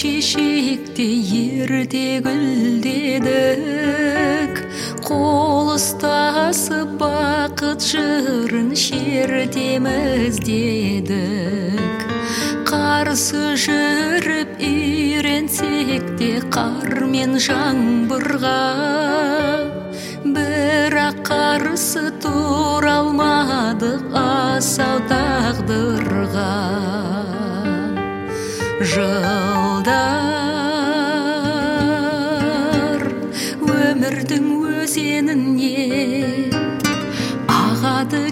шешекте ерте гүлдедік, қол ұстасып бақыт жырын шертеміздедік. Қарсы жүріп үйренсек те қар мен жаңбырға, бірақ қарсы тұра алмадық асау тағдырға. Жылдар өмірдің өзеніне ағады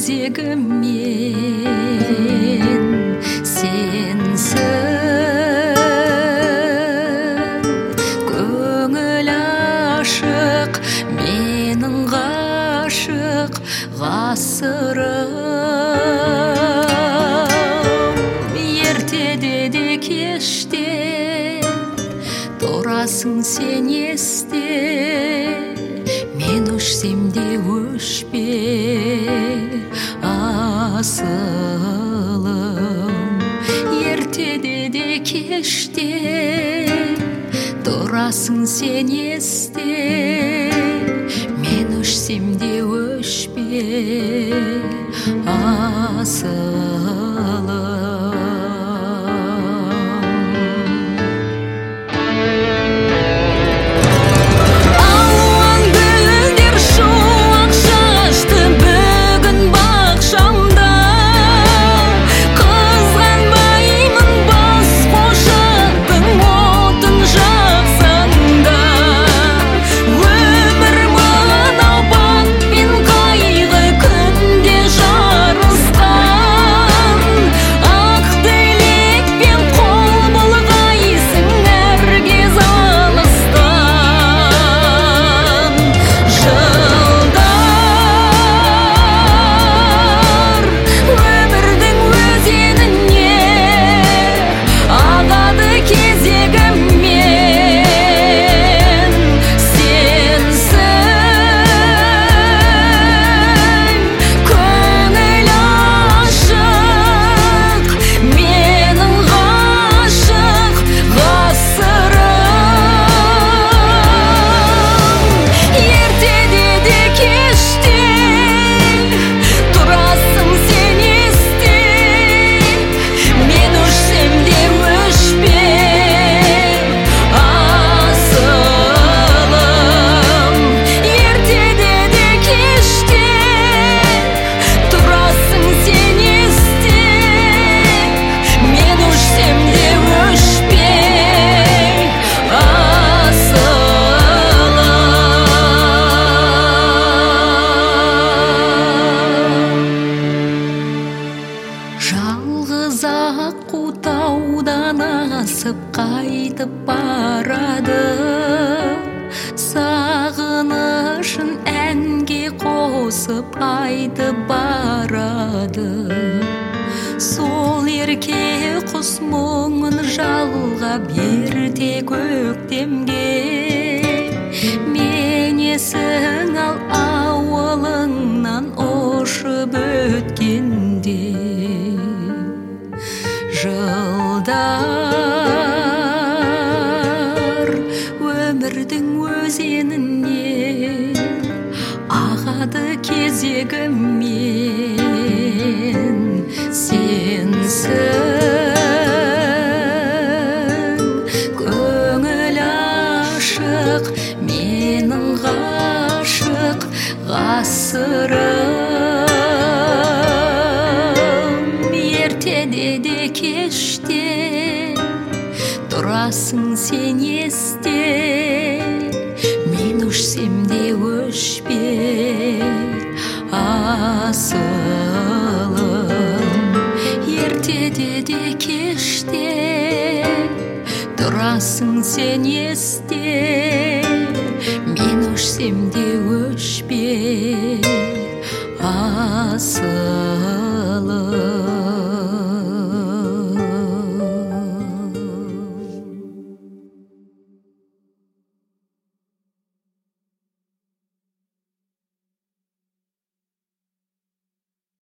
кезегімен, сенсің көңіл ашық, менің ғашық ғасырым. Ертеде де кеште тұрасың сен есте, мен өшсем де өшпе асылым. Ертеде де кеште тұрасың сен есте, мен өшсем де өшпе асылым. Жалғыз аққу таудан асып қайтып барады, сағынышын әнге қосып айтып барады. Сол ерке құс мұңын жалғап ерте көктемге, менесің ал ауылыңнан ұшып өткенде. Жылдар өмірдің өзеніне ағады кезегімен, сенсің көңіл ашық, менің ғашық ғасырым. Ертеде де кеште тұрасың сен есте, мен өшсем де өшпе асылым. Ертеде де кеште тұрасың сен есте, мен өшсем де өшпе